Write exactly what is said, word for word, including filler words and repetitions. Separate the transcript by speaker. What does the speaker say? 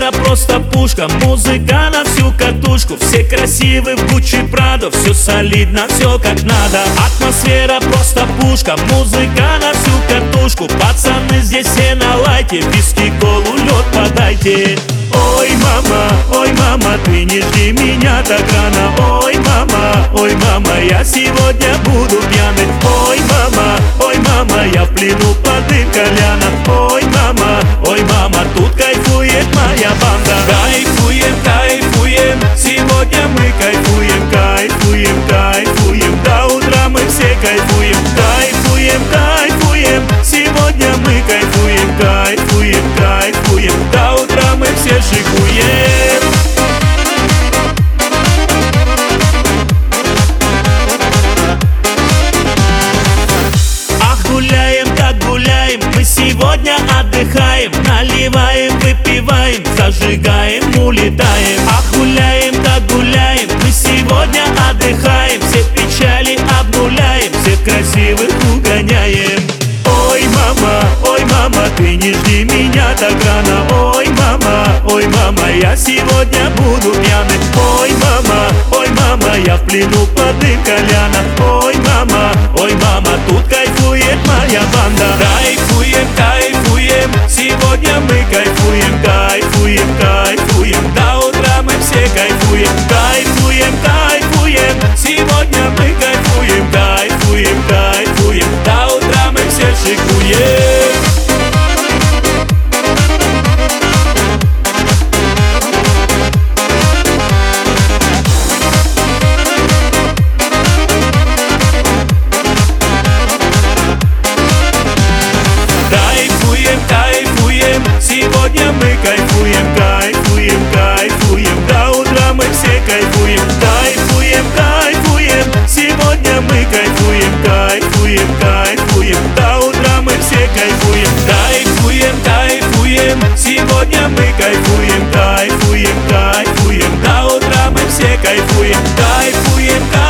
Speaker 1: Атмосфера просто пушка, музыка на всю катушку. Все красивы в Гуччи Прадо, все солидно, все как надо. Атмосфера просто пушка, музыка на всю катушку. Пацаны здесь все на лайте, виски, колу, лед подайте. Ой, мама, ой, мама, ты не жди меня так рано. Ой, мама, ой, мама, я сегодня буду пьяный. Ой, мама, ой, мама, я в плену под дым кальяна. Ой, мама, ой, мама, тут кайфует моя банда. Кайфуем, кайфуем, сегодня мы кайфуем. Кайфуем, кайфуем, до утра мы все кайфуем. Кайфуем, кайфуем, сегодня мы кайфуем. Кайфуем, кайфуем, до утра мы все шикуем. Ах, гуляем, так гуляем, мы сегодня отдыхаем. Наливаем, выпиваем, зажигаем, улетаем. Ах, гуляем, так гуляем, мы сегодня отдыхаем. Все печали обнуляем, всех красивых угоняем. Ой, мама, ой, мама, ты не жди меня так рано. Ой, мама, ой, мама, я сегодня буду пьяный. Ой, мама, ой, мама, я в плену под дым кальяна. Ой, мама, ой, мама, тут кайфует моя банда. Кайфуем, кайфуем, сегодня мы кайфуем. Кайфуем, кайфуем, до утра мы все кайфуем. Кайфуем, кайфуем, сегодня мы кайфуем. Кайфуем, кайфуем, до утра мы все шикуем. Кайфуем, кайфуем, сегодня мы кайфуем. Кайфуем, кайфуем, до утра мы все кайфуем. Кайфуем, кайфуем, сегодня мы кайфуем. Кайфуем, кайфуем, до утра мы все кайфуем. Кайфуем, кайфуем, сегодня мы кайфуем. Кайфуем, кайфуем, до утра мы все кайфуем. Кайфуем, кайфуем.